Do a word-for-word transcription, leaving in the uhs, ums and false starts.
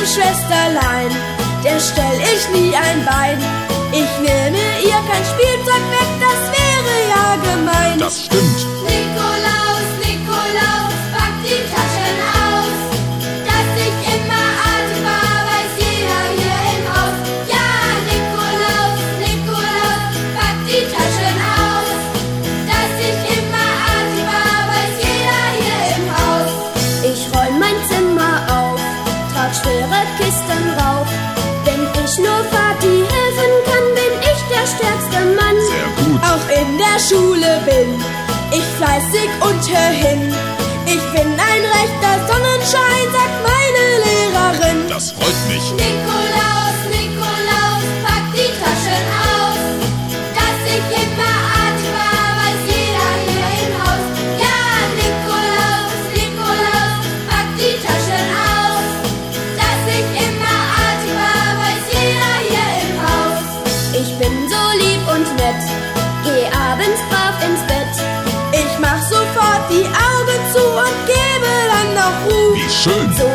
Schwesterlein, der stell ich nie ein Bein. Ich nehme ihr kein Spielzeug weg, das wäre ja gemein. Das stimmt. Nikolaus, Nikolaus, pack die Taschen aus. Dass ich immer artig war, weiß jeder hier im Haus. Ja, Nikolaus, Nikolaus, pack die Taschen aus. Dass ich immer artig war, weiß jeder hier im Haus. Ich räum mein Zimmer auf, trag schwere Kisten rauf. Wenn ich nur Vati helfen kann, bin ich der stärkste Mann. Sehr gut. Auch in der Schule bin ich fleißig und hör hin. Ich bin ein rechter Sonnenschein, sagt meine Lehrerin. Das freut mich. Nikolaus, Nikolaus, pack die Taschen aus. Dass ich immer artig war, weiß jeder hier im Haus. Ja, Nikolaus, Nikolaus, pack die Taschen aus. Dass ich immer artig war, weiß jeder hier im Haus. Ich bin so lieb und nett, geh abends brav ins Bett. Ich mach sofort die Augen zu und gebe dann noch Ruhe. Wie schön. So